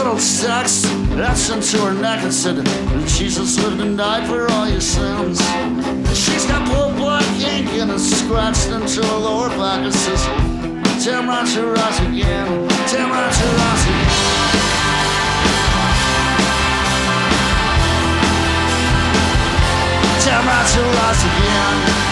little text etched into her neck and said, Jesus lived and died for all your sins. She's got blue black ink and it's scratched into her lower back. It says, damn right to rise again, damn right to rise again. Damn right to rise again.